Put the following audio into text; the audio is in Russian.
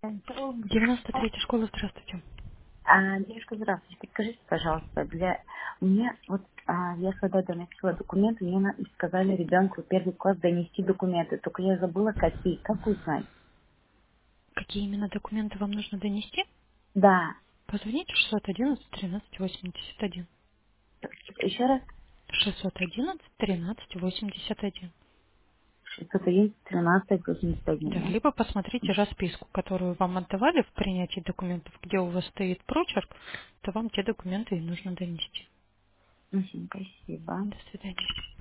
93-я школа, здравствуйте. Девушка, здравствуйте. Подскажите, пожалуйста, у меня я когда доносила документы, мне сказали ребенку в первый класс донести документы, только я забыла какие, как узнать? Какие именно документы вам нужно донести? Да, Позвоните 611 13 81. еще раз, 611 13 81. 611 13 81, Да, да? либо посмотрите расписку, которую вам отдавали в принятии документов, где у вас стоит прочерк, то вам те документы и нужно донести. Спасибо. До свидания.